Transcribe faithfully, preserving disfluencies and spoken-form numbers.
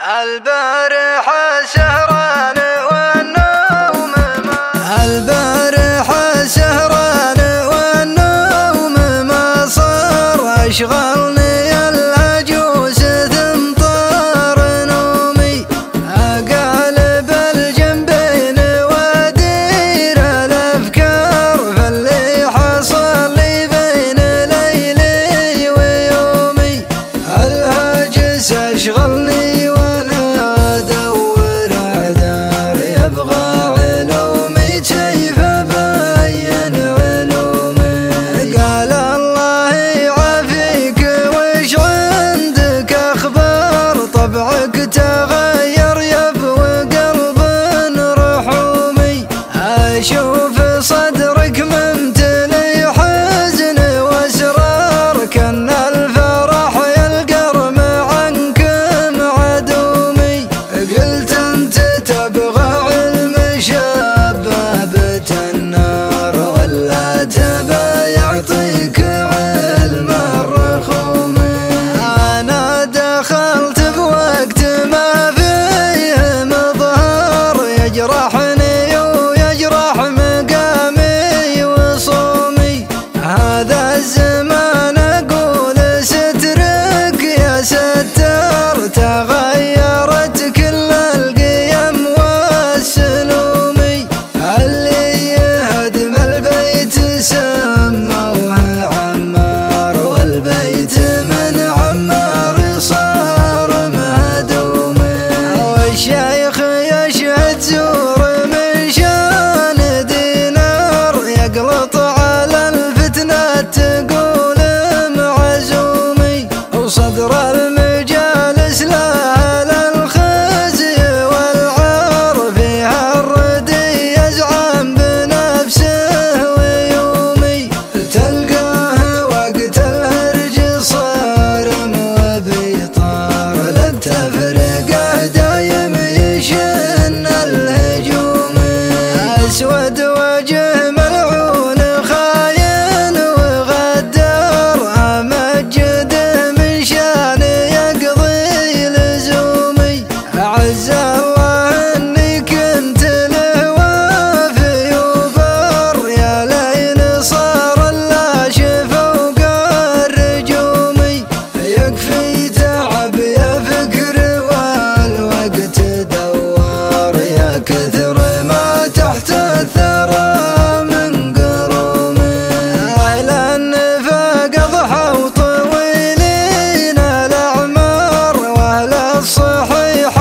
البارحة سهران والنوم ما البارحة سهران والنوم ما صار أشغلني الهجوس تمطر نومي أقلب الجنبين وأدير الأفكار فاللي حصل لي بين ليلي ويومي الهجس أشغلني تغير يبوي قلب رحومي أشوف صدرك ممتلي حزن واسرار كان الفرح يلقر عنك معدومي قلت انت تبغى علم شبابة النار ولا تبى يعطيك علم الرخوم انا دخلت بوقت ما فيه مظهر يجرحني ويجرح مقامي وصومي هذا الزمان أقول سترك يا ستار تغيرت كل القيم والسلومي اللي يهدم البيت سموه عمار والبيت من عمار صار الشيخ يشهد زور من شان دينار يقلط على الفتنة تقول معزومي وصدر المجالس لها الخزي والعار فيها الردي يزعم بنفسه ويومي تلقاه وقت الهرج صارم وبيطار لا تفرقه دايم يشن الهجوم أسود وجه ملعون خاين وغدار أمجده من شان يقضي لزومي أعز الله أني كنت له وافي وبر يا لين صار اللاش فوق الرجومي يكفي تعب يا فكر والوقت دوار يا كثر ما تحت الثرى من قروم أهل النفاق ضحوا طويلين الأعمار وأهل الصحيح